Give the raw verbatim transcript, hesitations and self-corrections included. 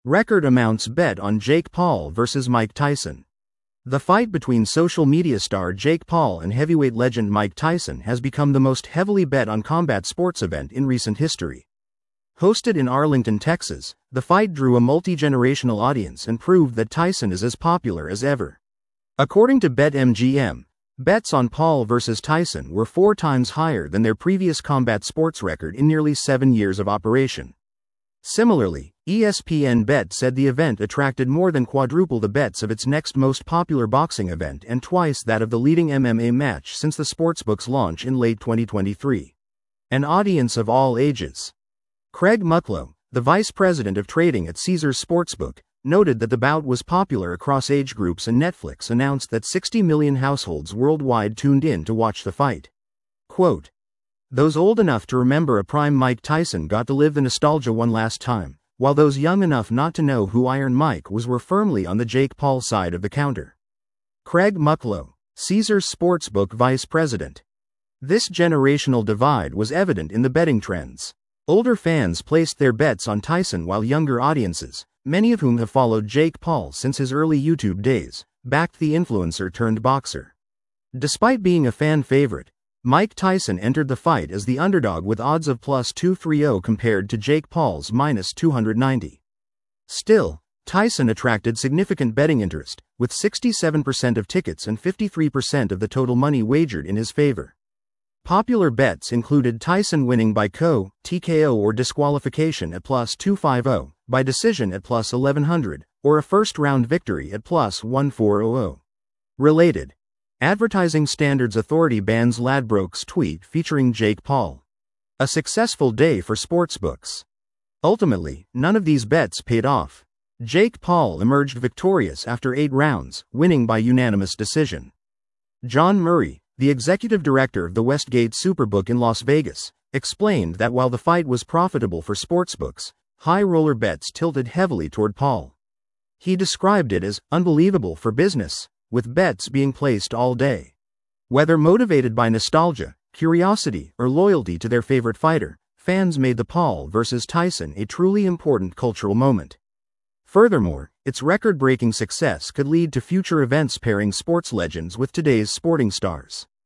Record amounts bet on Jake Paul versus Mike Tyson. The fight between social media star Jake Paul and heavyweight legend Mike Tyson has become the most heavily bet on combat sports event in recent history. Hosted in Arlington, Texas, the fight drew a multi-generational audience and proved that Tyson is as popular as ever. According to BetMGM, bets on Paul versus Tyson were four times higher than their previous combat sports record in nearly seven years of operation. Similarly, E S P N Bet said the event attracted more than quadruple the bets of its next most popular boxing event and twice that of the leading M M A match since the sportsbook's launch in late twenty twenty-three. An audience of all ages. Craig Mucklow, the vice president of trading at Caesars Sportsbook, noted that the bout was popular across age groups, and Netflix announced that sixty million households worldwide tuned in to watch the fight. Quote, "Those old enough to remember a prime Mike Tyson got to live the nostalgia one last time, while those young enough not to know who Iron Mike was were firmly on the Jake Paul side of the counter." Craig Mucklow, Caesars Sportsbook vice president. This generational divide was evident in the betting trends. Older fans placed their bets on Tyson while younger audiences, many of whom have followed Jake Paul since his early YouTube days, backed the influencer turned boxer. Despite being a fan favorite, Mike Tyson entered the fight as the underdog with odds of plus two thirty compared to Jake Paul's minus two ninety. Still, Tyson attracted significant betting interest, with sixty-seven percent of tickets and fifty-three percent of the total money wagered in his favor. Popular bets included Tyson winning by K O, T K O or disqualification at plus two fifty, by decision at plus eleven hundred, or a first-round victory at plus fourteen hundred. Related. Advertising Standards Authority bans Ladbrokes tweet featuring Jake Paul. A successful day for sportsbooks. Ultimately, none of these bets paid off. Jake Paul emerged victorious after eight rounds, winning by unanimous decision. John Murray, the executive director of the Westgate Superbook in Las Vegas, explained that while the fight was profitable for sportsbooks, high roller bets tilted heavily toward Paul. He described it as unbelievable for business, with bets being placed all day. Whether motivated by nostalgia, curiosity, or loyalty to their favorite fighter, fans made the Paul versus Tyson a truly important cultural moment. Furthermore, its record-breaking success could lead to future events pairing sports legends with today's sporting stars.